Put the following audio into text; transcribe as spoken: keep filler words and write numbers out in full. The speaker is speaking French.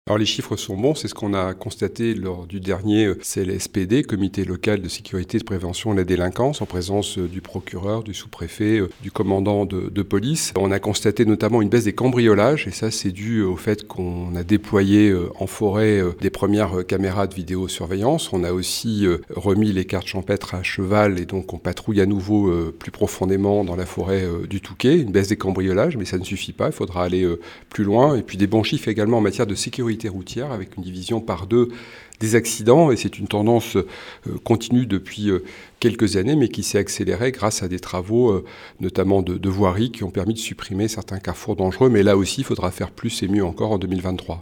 Alors les chiffres sont bons, c'est ce qu'on a constaté lors du dernier C L S P D, Comité local de sécurité et de prévention de la délinquance, en présence du procureur, du sous-préfet, du commandant de, de police. On a constaté notamment une baisse des cambriolages, et ça c'est dû au fait qu'on a déployé en forêt des premières caméras de vidéosurveillance. On a aussi remis les cartes champêtres à cheval, et donc on patrouille à nouveau plus profondément dans la forêt du Touquet. Une baisse des cambriolages, mais ça ne suffit pas, il faudra aller plus loin. Et puis des bons chiffres également en matière de sécurité routière, avec une division par deux des accidents, et c'est une tendance euh, continue depuis euh, quelques années, mais qui s'est accélérée grâce à des travaux, euh, notamment de, de voirie, qui ont permis de supprimer certains carrefours dangereux. Mais là aussi, il faudra faire plus et mieux encore en deux mille vingt-trois.